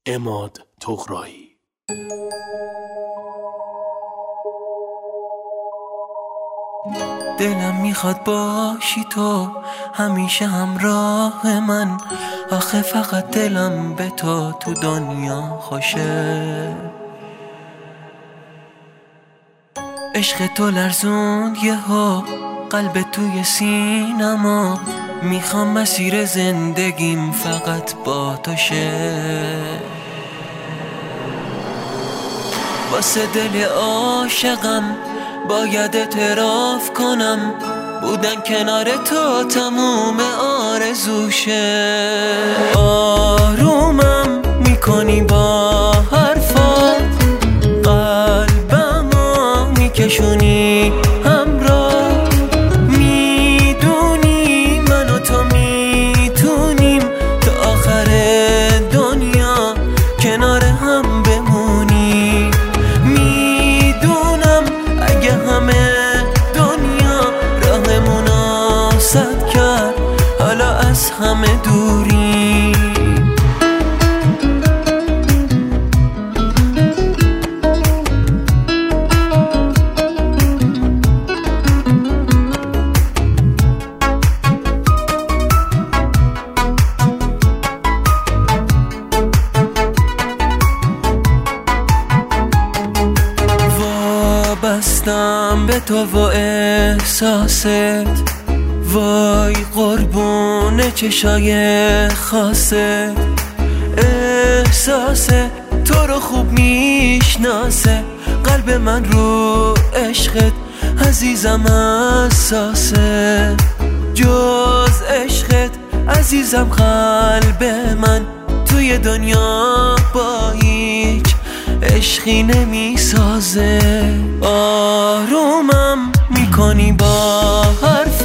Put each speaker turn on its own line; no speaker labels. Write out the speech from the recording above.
عماد طغرایی.
دلم میخواد باشی تو همیشه همراه من، آخه فقط دلم به تو دنیا خوشه. عشق تو لرزوند یهو قلب توی سینما، میخوام مسیر زندگیم فقط با تو شه. واسه دل عاشقم باید اعتراف کنم، بودن کنار تو تموم آرزوشه. آرومم میکنی با حرفات، قلبمو میکشونی همراه، میدونی من و تو میتونیم تا آخر دنیا کنار هم بمونی. میدونم اگه همه دنیا راهمونو سد کرد، حالا از همه دوری. وابستم به تو و احساست، وای قربون چشای خاصت. احساس تو رو خوب میشناسه، قلب من رو عشقت عزیزم حساسه. جز عشقت عزیزم قلب من توی دنیا با هیچ عشقی نمیسازه. آرومم میکنی با حرف